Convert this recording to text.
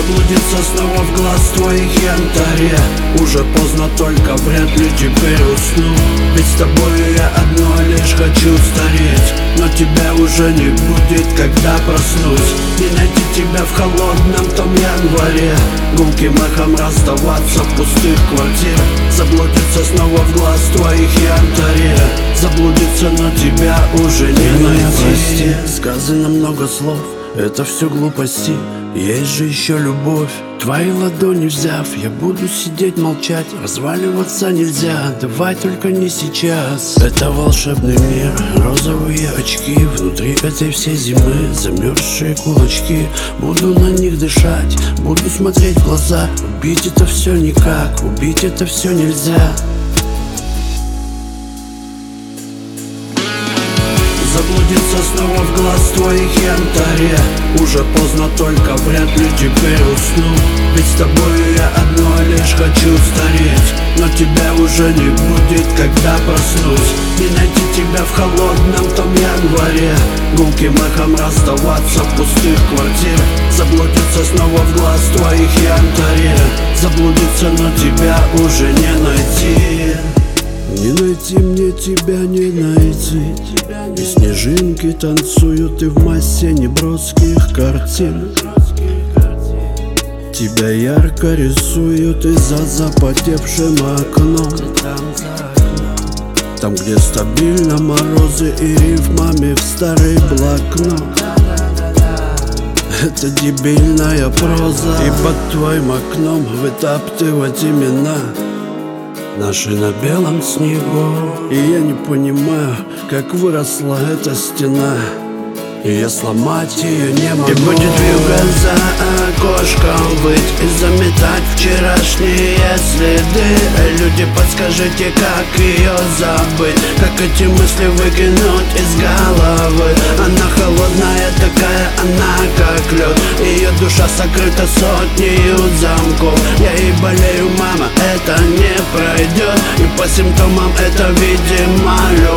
Заблудиться снова в глаз твоих янтаре. Уже поздно, только вряд ли теперь усну. Ведь с тобою я одно лишь хочу стареть. Но тебя уже не будет, когда проснусь. Не найти тебя в холодном том январе. Гулким эхом расставаться в пустых квартирах. Заблудиться снова в глаз твоих янтаре. Заблудиться, но тебя уже не найти. Сказано много слов, это все глупости. Есть же еще любовь. Твои ладони взяв, я буду сидеть молчать. Разваливаться нельзя, давай только не сейчас. Это волшебный мир, розовые очки. Внутри этой всей зимы замерзшие кулачки. Буду на них дышать, буду смотреть в глаза. Убить это все никак, убить это все нельзя. Заблудиться снова в глаз твоих янтаре. Уже поздно, только вряд ли теперь усну. Ведь с тобою я одно лишь хочу стареть. Но тебя уже не будет, когда проснусь. Не найти тебя в холодном том январе. Гулким эхом расставаться в пустых квартирах. Заблудиться снова в глаз твоих янтаре. Заблудиться, но тебя уже не найти. Не найти мне тебя, не найти. И снежинки танцуют и в массе неброских картин. Тебя ярко рисуют и за запотевшим окном. Там, где стабильно морозы и рифмами в старый блокнот. Это дебильная проза. И под твоим окном вытаптывать имена наши на белом снегу. И я не понимаю, как выросла эта стена. И я сломать ее не могу. И будет вьюга за окошком выть и заметать вчерашние следы. Люди, подскажите, как ее забыть, как эти мысли выкинуть из головы. Она холодная такая, она как лед. Ее душа сокрыта сотнею замков. Я и болею, мама, это не пройдет. И по симптомам это, видимо,